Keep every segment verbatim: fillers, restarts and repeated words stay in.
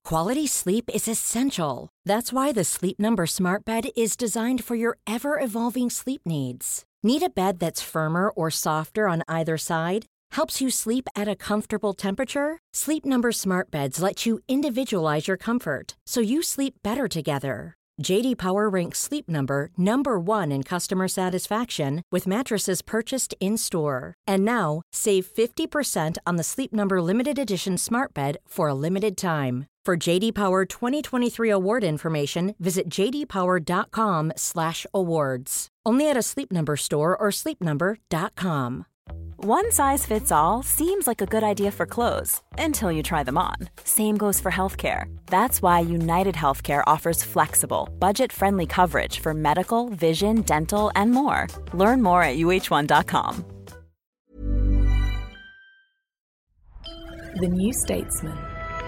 Quality sleep is essential. That's why the Sleep Number Smart Bed is designed for your ever-evolving sleep needs. Need a bed that's firmer or softer on either side? Helps you sleep at a comfortable temperature? Sleep Number Smart Beds let you individualize your comfort so you sleep better together. J D Power ranks Sleep Number number one in customer satisfaction with mattresses purchased in-store. And now, save fifty percent on the Sleep Number Limited Edition Smart Bed for a limited time. For J D Power twenty twenty-three award information, visit j d power dot com slash awards. Only at a Sleep Number store or sleep number dot com. One size fits all seems like a good idea for clothes until you try them on. Same goes for healthcare. That's why United Healthcare offers flexible, budget-friendly coverage for medical, vision, dental, and more. Learn more at u h one dot com. The New Statesman.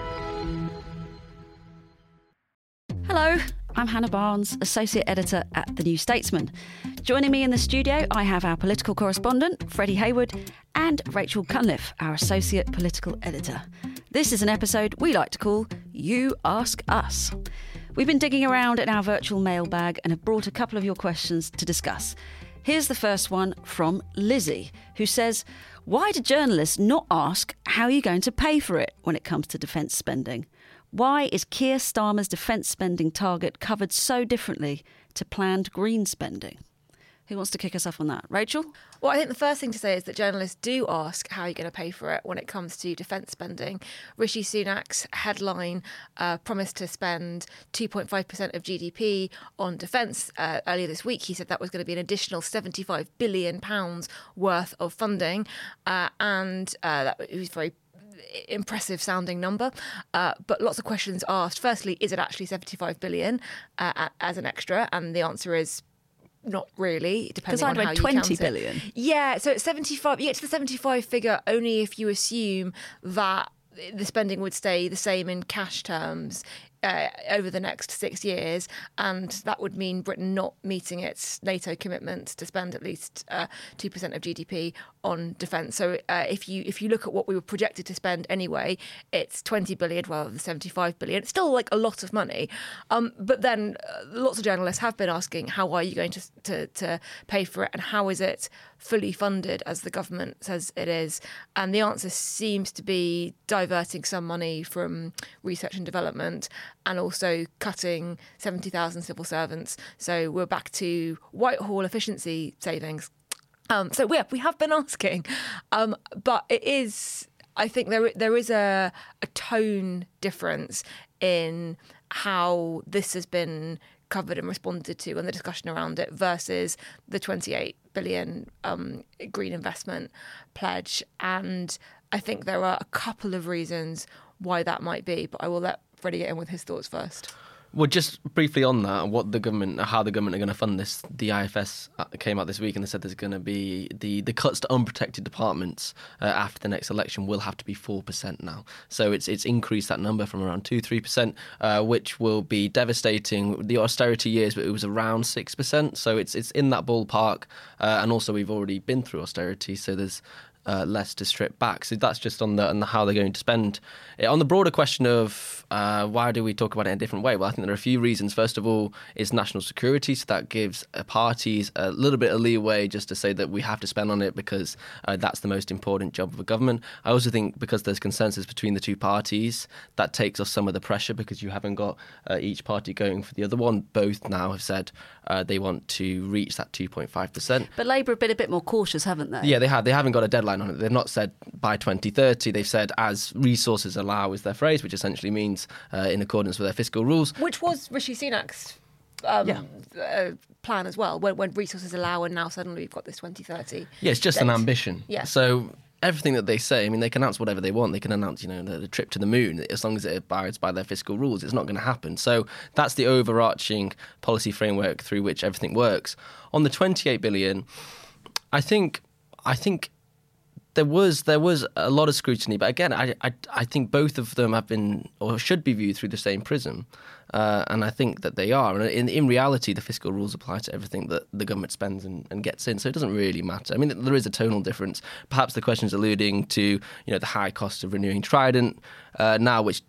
Hello, I'm Hannah Barnes, Associate Editor at The New Statesman. Joining me in the studio, I have our political correspondent, Freddie Hayward, and Rachel Cunliffe, our Associate Political Editor. This is an episode we like to call You Ask Us. We've been digging around in our virtual mailbag and have brought a couple of your questions to discuss. Here's the first one from Lizzie, who says, why do journalists not ask how you're going to pay for it when it comes to defence spending? Why is Keir Starmer's defence spending target covered so differently to planned green spending? Who wants to kick us off on that? Rachel? Well, I think the first thing to say is that journalists do ask how you're going to pay for it when it comes to defence spending. Rishi Sunak's headline uh, promised to spend two point five percent of G D P on defence. Uh, earlier this week, he said that was going to be an additional seventy-five billion pounds worth of funding. Uh, and uh, that it was very impressive sounding number, uh, but lots of questions asked. Firstly, is it actually seventy-five billion uh, as an extra? And the answer is not really, depending on how you count it. twenty billion. Yeah, so it's seventy-five. You get to the seventy-five figure only if you assume that the spending would stay the same in cash terms uh, over the next six years, and that would mean Britain not meeting its NATO commitment to spend at least uh, two percent of G D P on defence. So uh, if you if you look at what we were projected to spend anyway, it's twenty billion rather than seventy-five billion. It's still like a lot of money. Um, but then uh, lots of journalists have been asking, how are you going to, to, to pay for it, and how is it fully funded as the government says it is? And the answer seems to be diverting some money from research and development and also cutting seventy thousand civil servants. So we're back to Whitehall efficiency savings. Um, so yeah, we have been asking, um, but it is, I think there there is a, a tone difference in how this has been covered and responded to and the discussion around it versus the twenty-eight billion um, green investment pledge. And I think there are a couple of reasons why that might be, but I will let Freddie get in with his thoughts first. Well, just briefly on that, what the government, how the government are going to fund this. The I F S came out this week and they said there's going to be the, the cuts to unprotected departments uh, after the next election will have to be four percent now. So it's it's increased that number from around two to three percent, uh, which will be devastating. The austerity years, it was around six percent. So it's it's in that ballpark. Uh, and also we've already been through austerity, so there's Uh, less to strip back. So that's just on the on the how they're going to spend it. On the broader question of uh, why do we talk about it in a different way? Well, I think there are a few reasons. First of all, it's national security, so that gives uh, parties a little bit of leeway just to say that we have to spend on it because uh, that's the most important job of a government. I also think because there's consensus between the two parties, that takes off some of the pressure because you haven't got uh, each party going for the other one. Both now have said uh, they want to reach that two point five percent. But Labour have been a bit more cautious, haven't they? Yeah, they have. They haven't got a deadline on it. They've not said by twenty thirty. They've said as resources allow is their phrase, which essentially means uh, in accordance with their fiscal rules. Which was Rishi Sunak's um, yeah. uh, plan as well, when, when resources allow, and now suddenly we've got this twenty thirty. Yeah, it's just date. an ambition. Yeah. So everything that they say, I mean, they can announce whatever they want. They can announce, you know, the, the trip to the moon. As long as it abides by their fiscal rules, it's not going to happen. So that's the overarching policy framework through which everything works. On the twenty-eight billion, I think, I think there was there was a lot of scrutiny. But again, I I, I think both of them have been or should be viewed through the same prism. Uh, and I think that they are. And in, in reality, the fiscal rules apply to everything that the government spends and, and gets in. So it doesn't really matter. I mean, there is a tonal difference. Perhaps the question is alluding to, you know, the high cost of renewing Trident uh, now, which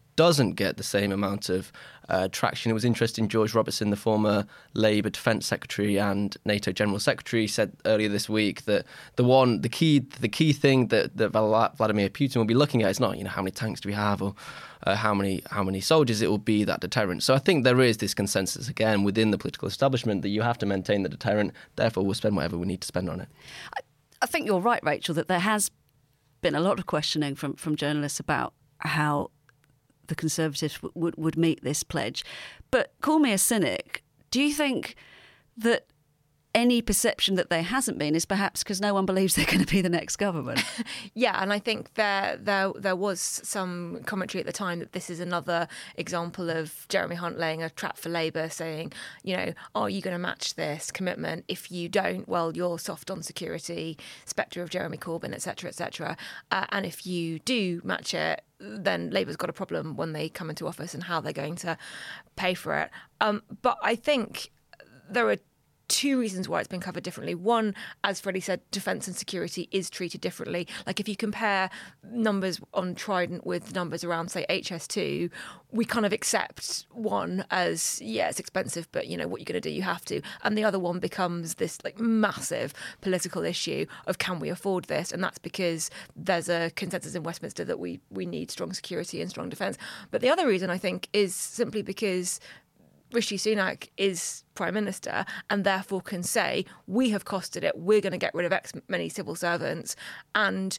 doesn't get the same amount of uh, traction. It was interesting, George Robertson, the former Labour Defence Secretary and NATO General Secretary, said earlier this week that the one, the key, the key thing that, that Vladimir Putin will be looking at is not, you know, how many tanks do we have or uh, how many how many soldiers. It will be that deterrent. So I think there is this consensus again within the political establishment that you have to maintain the deterrent. Therefore, we'll spend whatever we need to spend on it. I, I think you're right, Rachel, that there has been a lot of questioning from from journalists about how the Conservatives w- would, would meet this pledge. But call me a cynic, do you think that any perception that there hasn't been is perhaps because no one believes they're going to be the next government? Yeah, and I think there, there there was some commentary at the time that this is another example of Jeremy Hunt laying a trap for Labour, saying, you know, are you going to match this commitment? If you don't, well, you're soft on security, spectre of Jeremy Corbyn, et cetera, et cetera. Uh, and if you do match it, then Labour's got a problem when they come into office and how they're going to pay for it. Um, but I think there are two reasons why it's been covered differently. One, as Freddie said, defence and security is treated differently. Like if you compare numbers on Trident with numbers around, say, H S two, we kind of accept one as, yeah, it's expensive, but, you know, what you're going to do, you have to. And the other one becomes this like massive political issue of can we afford this? And that's because there's a consensus in Westminster that we, we need strong security and strong defence. But the other reason, I think, is simply because Rishi Sunak is Prime Minister and therefore can say, we have costed it, we're going to get rid of X many civil servants. And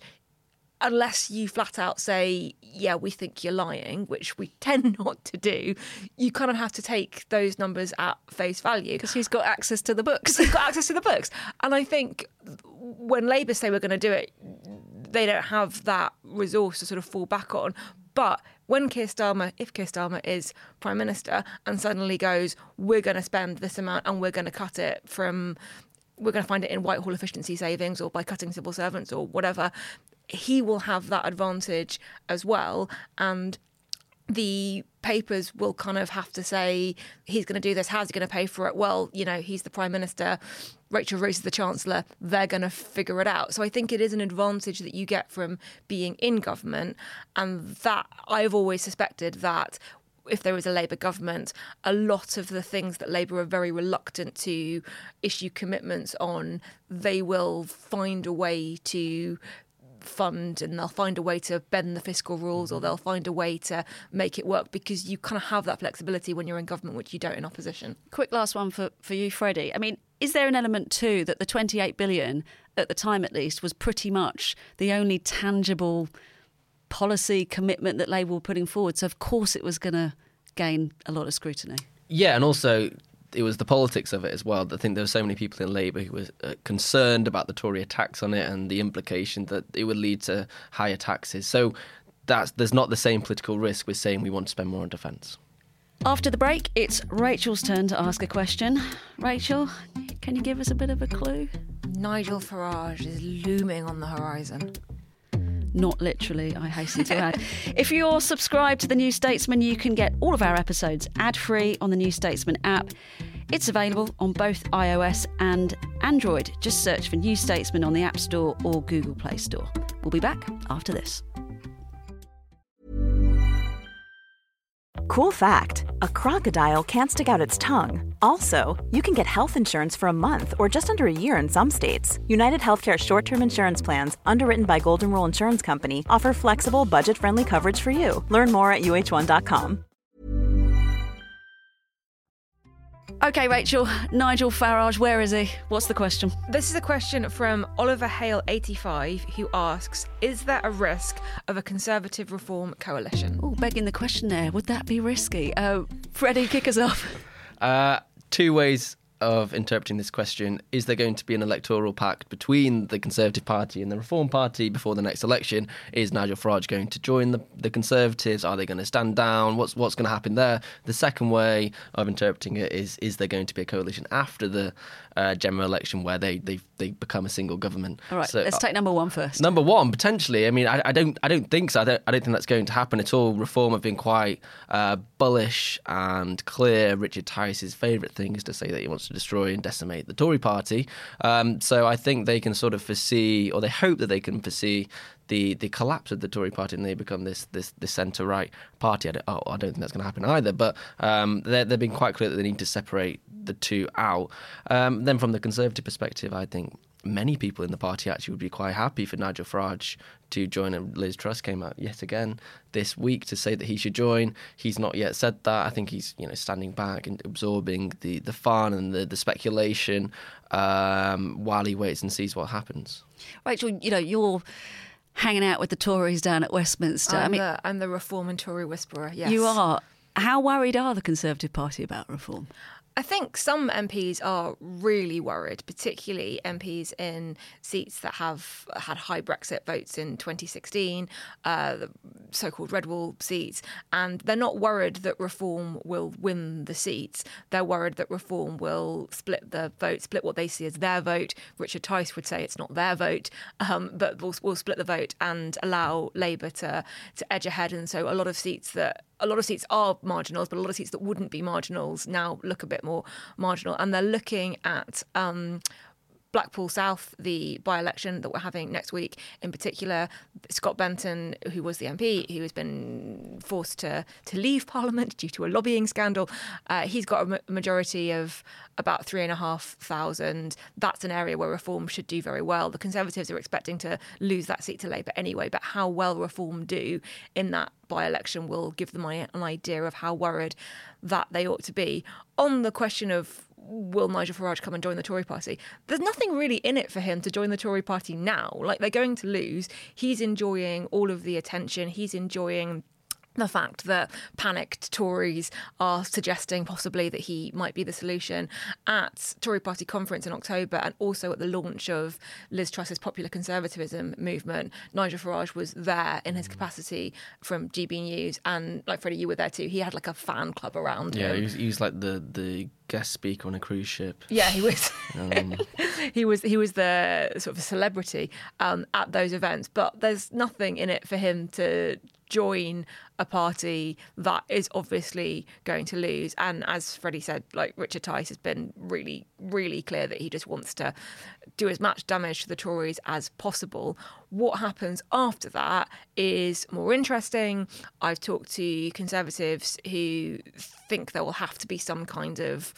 unless you flat out say, yeah, we think you're lying, which we tend not to do, you kind of have to take those numbers at face value. Because he's got access to the books. He's got access to the books. And I think when Labour say we're going to do it, they don't have that resource to sort of fall back on. But when Keir Starmer, if Keir Starmer is Prime Minister and suddenly goes, we're going to spend this amount and we're going to cut it from, we're going to find it in Whitehall efficiency savings or by cutting civil servants or whatever, he will have that advantage as well. And the papers will kind of have to say, he's going to do this, how's he going to pay for it? Well, you know, he's the Prime Minister, Rachel Reeves is the Chancellor, they're going to figure it out. So I think it is an advantage that you get from being in government. And that I've always suspected that if there is a Labour government, a lot of the things that Labour are very reluctant to issue commitments on, they will find a way to fund and they'll find a way to bend the fiscal rules or they'll find a way to make it work because you kind of have that flexibility when you're in government, which you don't in opposition. Quick last one for, for you, Freddie. I mean, is there an element too that the twenty-eight billion, at the time at least, was pretty much the only tangible policy commitment that Labour were putting forward? So of course it was going to gain a lot of scrutiny. Yeah, and also it was the politics of it as well. I think there were so many people in Labour who were uh, concerned about the Tory attacks on it and the implication that it would lead to higher taxes. So that's, there's not the same political risk with saying we want to spend more on defence. After the break, it's Rachel's turn to ask a question. Rachel, can you give us a bit of a clue? Nigel Farage is looming on the horizon. Not literally, I hasten to add. If you're subscribed to The New Statesman, you can get all of our episodes ad-free on the New Statesman app. It's available on both iOS and Android. Just search for New Statesman on the App Store or Google Play Store. We'll be back after this. Cool fact, a crocodile can't stick out its tongue. Also, you can get health insurance for a month or just under a year in some states. United Healthcare short-term insurance plans, underwritten by Golden Rule Insurance Company, offer flexible, budget-friendly coverage for you. Learn more at U H one dot com. OK, Rachel, Nigel Farage, where is he? What's the question? This is a question from Oliver Hale eighty-five, who asks, is there a risk of a Conservative Reform coalition? Oh, begging the question there, would that be risky? Uh, Freddie, kick us off. Uh, two ways of interpreting this question. Is there going to be an electoral pact between the Conservative Party and the Reform Party before the next election? Is Nigel Farage going to join the, the Conservatives? Are they going to stand down? What's what's going to happen there? The second way of interpreting it is, is there going to be a coalition after the uh, general election where they, they they become a single government? All right, so, let's take number one first. Number one, potentially. I mean, I, I don't I don't think so. I don't, I don't think that's going to happen at all. Reform have been quite uh, bullish and clear. Richard Tice's favourite thing is to say that he wants to to destroy and decimate the Tory party. Um, so I think they can sort of foresee, or they hope that they can foresee, the the collapse of the Tory party and they become this this, this centre-right party. I don't, oh, I don't think that's going to happen either, but um, they've been quite clear that they need to separate the two out. Um, then from the Conservative perspective, I think many people in the party actually would be quite happy for Nigel Farage to join, and Liz Truss came out yet again this week to say that he should join. He's not yet said that. I think he's, you know, standing back and absorbing the, the fun and the, the speculation um, while he waits and sees what happens. Rachel, you know, you're hanging out with the Tories down at Westminster. I'm, I mean, the, I'm the Reform and Tory whisperer, yes. You are. How worried are the Conservative Party about reform? I think some M Ps are really worried, particularly M Ps in seats that have had high Brexit votes in twenty sixteen, uh, the so-called Red Wall seats, and they're not worried that Reform will win the seats. They're worried that Reform will split the vote, split what they see as their vote. Richard Tice would say it's not their vote, um, but we'll, we'll split the vote and allow Labour to to edge ahead. And so a lot of seats that A lot of seats are marginals, but a lot of seats that wouldn't be marginals now look a bit more marginal. And they're looking at um, Blackpool South, the by-election that we're having next week. In particular, Scott Benton, who was the M P, who has been forced to, to leave Parliament due to a lobbying scandal, uh, he's got a ma- majority of about three and a half thousand. That's an area where Reform should do very well. The Conservatives are expecting to lose that seat to Labour anyway, but how well Reform do in that by-election will give them an idea of how worried that they ought to be. On the question of will Nigel Farage come and join the Tory party, there's nothing really in it for him to join the Tory party now. Like, they're going to lose. He's enjoying all of the attention. He's enjoying the fact that panicked Tories are suggesting possibly that he might be the solution. At Tory party conference in October, and also at the launch of Liz Truss's Popular Conservatism movement, Nigel Farage was there in his capacity from G B News, and like Freddie, you were there too. He had like a fan club around yeah, him. Yeah, he was, he was like the, the guest speaker on a cruise ship. Yeah, he was. Um, he was he was the sort of a celebrity um, at those events, but there's nothing in it for him to join a party that is obviously going to lose. And as Freddie said, like, Richard Tice has been really, really clear that he just wants to do as much damage to the Tories as possible. What happens after that is more interesting. I've talked to Conservatives who think there will have to be some kind of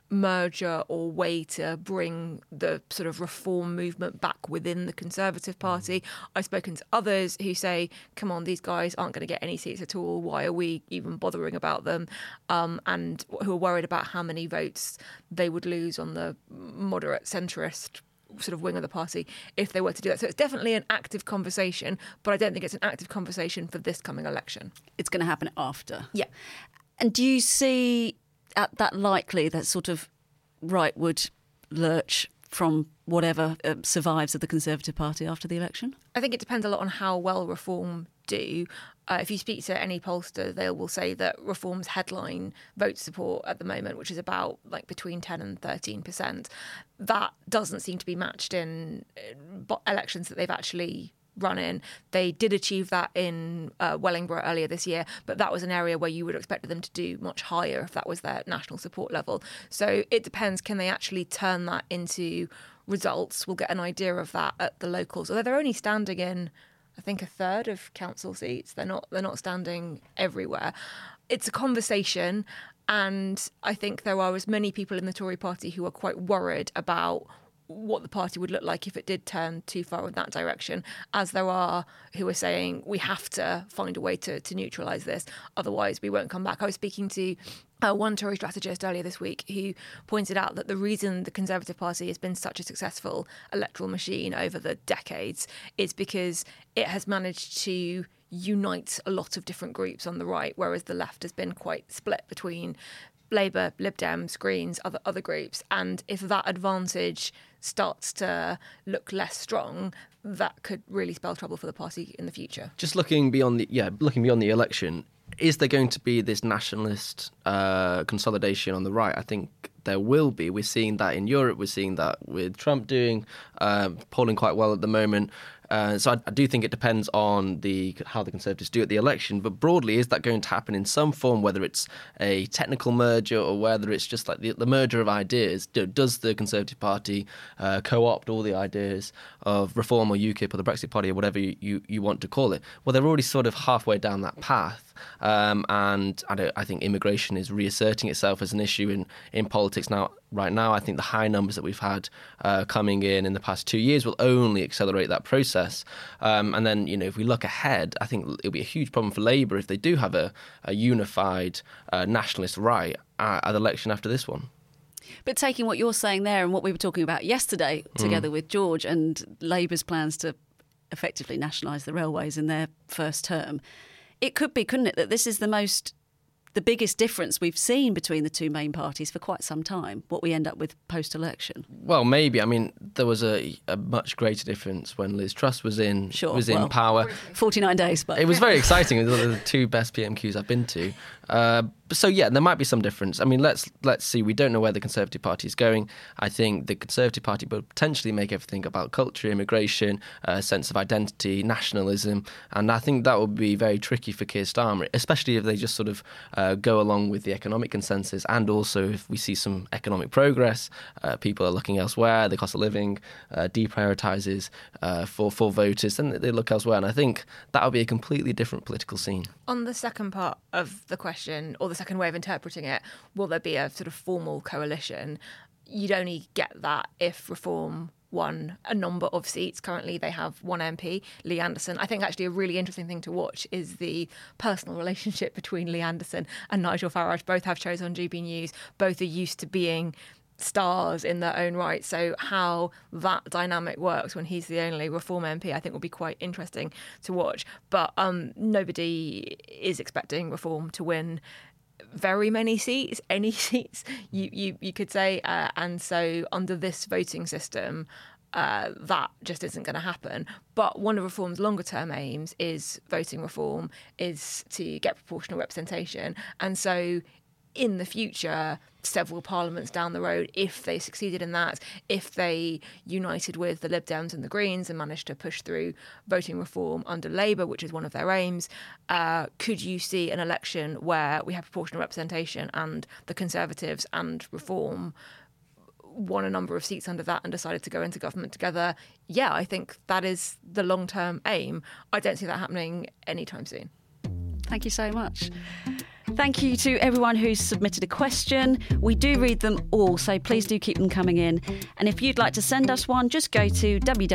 merger or way to bring the sort of reform movement back within the Conservative Party. I've spoken to others who say, come on, these guys aren't going to get any seats at all. Why are we even bothering about them? Um, and who are worried about how many votes they would lose on the moderate centrist sort of wing of the party if they were to do that. So it's definitely an active conversation, but I don't think it's an active conversation for this coming election. It's going to happen after. Yeah. And do you see at that likely that sort of rightward lurch from whatever uh, survives of the Conservative Party after the election? I think it depends a lot on how well Reform do. Uh, if you speak to any pollster, they will say that Reform's headline vote support at the moment, which is about like between ten and thirteen percent, that doesn't seem to be matched in elections that they've actually run in. They did achieve that in uh, Wellingborough earlier this year, but that was an area where you would expect them to do much higher if that was their national support level. So it depends, can they actually turn that into results? We'll get an idea of that at the locals, although they're only standing in, I think, a third of council seats. They're not they're not standing everywhere. It's a conversation, and I think there are as many people in the Tory party who are quite worried about what the party would look like if it did turn too far in that direction, as there are who are saying we have to find a way to, to neutralise this, otherwise we won't come back. I was speaking to uh, one Tory strategist earlier this week who pointed out that the reason the Conservative Party has been such a successful electoral machine over the decades is because it has managed to unite a lot of different groups on the right, whereas the left has been quite split between Labour, Lib Dems, Greens, other other groups. And if that advantage starts to look less strong, that could really spell trouble for the party in the future. Just looking beyond the yeah, looking beyond the election, is there going to be this nationalist uh, consolidation on the right? I think there will be. We're seeing that in Europe. We're seeing that with Trump doing uh, polling quite well at the moment. Uh, so I, I do think it depends on the how the Conservatives do at the election. But broadly, is that going to happen in some form, whether it's a technical merger or whether it's just like the, the merger of ideas? Do, does the Conservative Party uh, co-opt all the ideas of Reform or UKIP or the Brexit Party or whatever you, you, you want to call it? Well, they're already sort of halfway down that path. Um, and I, don't, I think immigration is reasserting itself as an issue in, in politics now. Right now, I think the high numbers that we've had uh, coming in in the past two years will only accelerate that process. Um, and then, you know, if we look ahead, I think it'll be a huge problem for Labour if they do have a, a unified uh, nationalist right at, at the election after this one. But taking what you're saying there and what we were talking about yesterday together mm. with George and Labour's plans to effectively nationalise the railways in their first term, it could be, couldn't it, that this is the most... the biggest difference we've seen between the two main parties for quite some time, what we end up with post-election? Well, maybe. I mean, there was a, a much greater difference when Liz Truss was in sure, was well, in power. forty-nine days, but... It was very exciting. It was one of the two best P M Qs I've been to. Uh, so, yeah, there might be some difference. I mean, let's let's see. We don't know where the Conservative Party is going. I think the Conservative Party will potentially make everything about culture, immigration, a uh, sense of identity, nationalism. And I think that would be very tricky for Keir Starmer, especially if they just sort of uh, go along with the economic consensus. And also if we see some economic progress, uh, people are looking elsewhere, the cost of living uh, deprioritises uh, for, for voters, then they look elsewhere. And I think that would be a completely different political scene. On the second part of the question, or the second way of interpreting it, will there be a sort of formal coalition? You'd only get that if Reform won a number of seats. Currently they have one M P, Lee Anderson. I think actually a really interesting thing to watch is the personal relationship between Lee Anderson and Nigel Farage. Both have shows on G B News. Both are used to being stars in their own right. So how that dynamic works when he's the only Reform M P, I think will be quite interesting to watch. But um, nobody is expecting Reform to win very many seats, any seats, you, you, you could say. Uh, and so under this voting system, uh, that just isn't going to happen. But one of Reform's longer term aims is voting reform, is to get proportional representation. And so in the future, several parliaments down the road, if they succeeded in that, if they united with the Lib Dems and the Greens and managed to push through voting reform under Labour, which is one of their aims, uh, could you see an election where we have proportional representation and the Conservatives and Reform won a number of seats under that and decided to go into government together? Yeah, I think that is the long-term aim. I don't see that happening anytime soon. Thank you so much. Thank you to everyone who's submitted a question. We do read them all, so please do keep them coming in. And if you'd like to send us one, just go to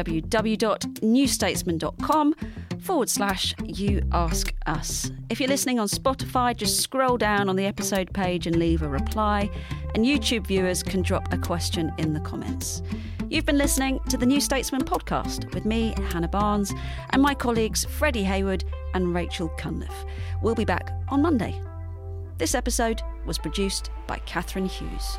www.newstatesman.com forward slash you ask us. If you're listening on Spotify, just scroll down on the episode page and leave a reply. And YouTube viewers can drop a question in the comments. You've been listening to the New Statesman podcast with me, Hannah Barnes, and my colleagues Freddie Hayward and Rachel Cunliffe. We'll be back on Monday. This episode was produced by Catherine Hughes.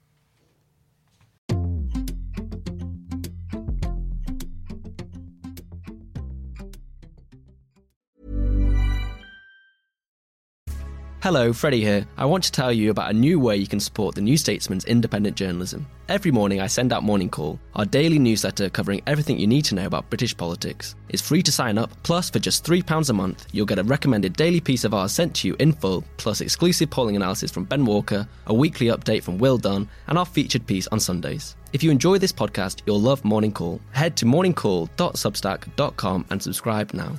Hello, Freddie here. I want to tell you about a new way you can support the New Statesman's independent journalism. Every morning I send out Morning Call, our daily newsletter covering everything you need to know about British politics. It's free to sign up, plus for just three pounds a month, you'll get a recommended daily piece of ours sent to you in full, plus exclusive polling analysis from Ben Walker, a weekly update from Will Dunn, and our featured piece on Sundays. If you enjoy this podcast, you'll love Morning Call. Head to morning call dot substack dot com and subscribe now.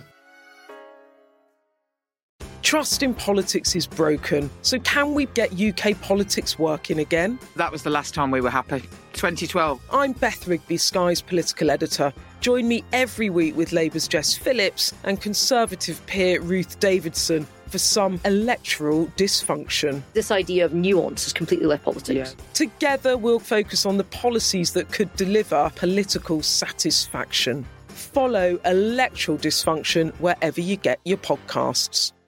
Trust in politics is broken, so can we get U K politics working again? That was the last time we were happy. twenty twelve. I'm Beth Rigby, Sky's political editor. Join me every week with Labour's Jess Phillips and Conservative peer Ruth Davidson for some electoral dysfunction. This idea of nuance has completely left politics. Yeah. Together we'll focus on the policies that could deliver political satisfaction. Follow Electoral Dysfunction wherever you get your podcasts.